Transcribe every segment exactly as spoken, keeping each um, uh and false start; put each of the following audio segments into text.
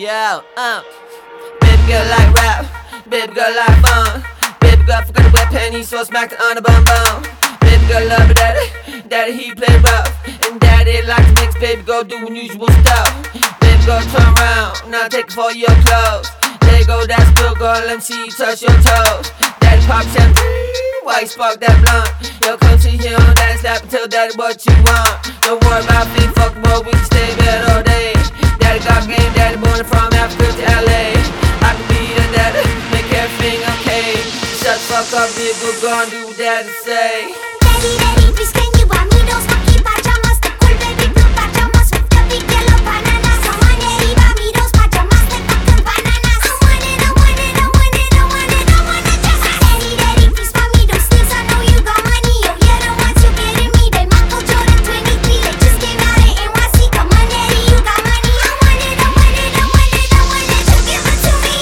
Yo, uh baby girl like rap, baby girl like fun. Baby girl forgot to wear panties, so I smacked her on the bum bum. Baby girl love her daddy, daddy he play rough, and daddy like to mix, baby girl do unusual stuff. Baby girl turn around, now take it for your clothes. There you go, that's good girl, let me see you touch your toes. Daddy pop champagne, why you spark that blunt? Yo, come sit here on daddy slap and tell daddy what you want. Don't worry about being fucked, boy, we can stay in bed all day. Daddy got game, daddy born from Africa to L A. I can be the daddy, make everything okay. Shut the fuck up, be a good girl and do what daddy say. Daddy, daddy, please can you buy me those monkey pajamas? The cool baby blue pajamas with the big yellow bananas. Come on, daddy, buy me those pajamas like fucking bananas. I want it, I want it, I want it, I want it, I want it just. Daddy, daddy, please buy me those sleeves, I know you got money. Oh yeah, the ones you getting me, they Michael Jordan twenty-three. They just came out in N Y C. Come on, daddy, you got money. I want it, I want it, I want it, I want it, just give it to me.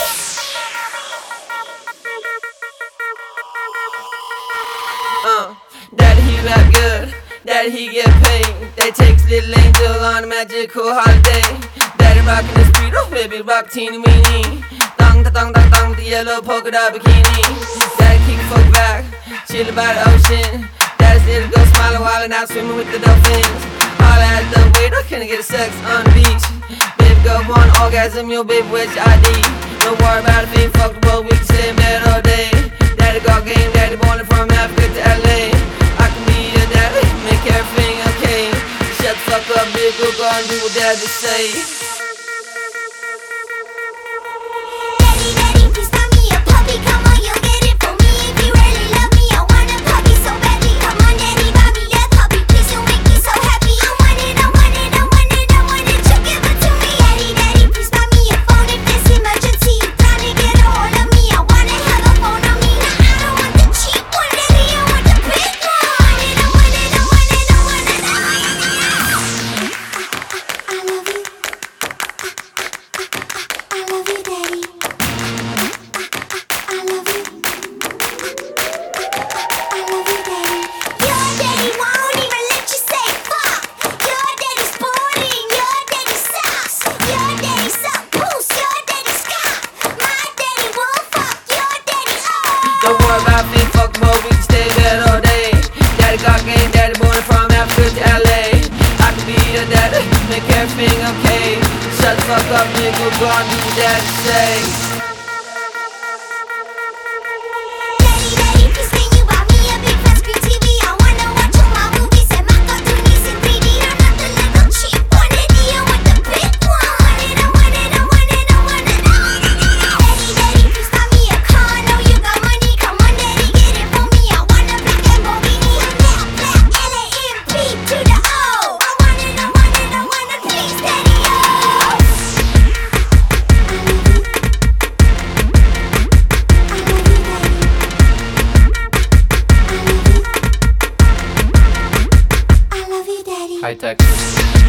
Uh, daddy he rap good, daddy he get paid. They takes little angel on a magical holiday. Daddy rockin' the street, oh baby rock teeny weeny. Dong da dong dong dong, the yellow polka dot bikini. Daddy keep fuck back, chillin' by the ocean. Daddy's little girl smiling while out swimming with the dolphins. Holla at the waiter, can I get a sex on the beach? Baby girl one orgasm, your baby where's your I D? Don't worry about it, being fucked the world, we can stay in bed all day. Daddy got game, daddy born from Africa to L A. I can be your daddy, make everything okay. Shut the fuck up, be a good girl and do what daddy say. Daddy, daddy, please buy me a puppy. Come on, you'll get it for me if you really love me. I want a puppy so badly. Come on, daddy, buy me that puppy. Please, you make me so happy. I want it, I want it, I want it, I want it. You give it to me. Daddy, daddy, please buy me a phone if there's emergency. You trying to get a hold of me. I wanna have a phone on me. Nah, I don't want the cheap one, daddy. I want the big one. I want it, I want it, I want it, I want it, I want it. I love you. I love you, daddy. I love you. I love you, daddy. Your daddy won't even let you say fuck. Your daddy's sporting. Your daddy sucks. Your daddy suck poos. Your daddy Scott. My daddy won't fuck. Your daddy up. Don't worry about being fucked, boy, we can stay in bed all day. Daddy got game, daddy born from Africa to L A. I can be your daddy, make everything okay. Shut the fuck up, be a good girl and do what daddy say. Daddy, daddy, please can you buy me a big flat screen T V? I wanna watch all my movies and my cartoonies in three D. I'm not the little cheap one, daddy. I want the big one. I want it, I want it, I want it, I want it, I want it. Daddy, daddy, please buy me a car. I know you got money. Come on, daddy, get it for me. I want a black Lamborghini. Black, black, L A M P to the O. I want it, I want it, I want it, please, daddy, oh. I love you, daddy. I love you, daddy. High tech.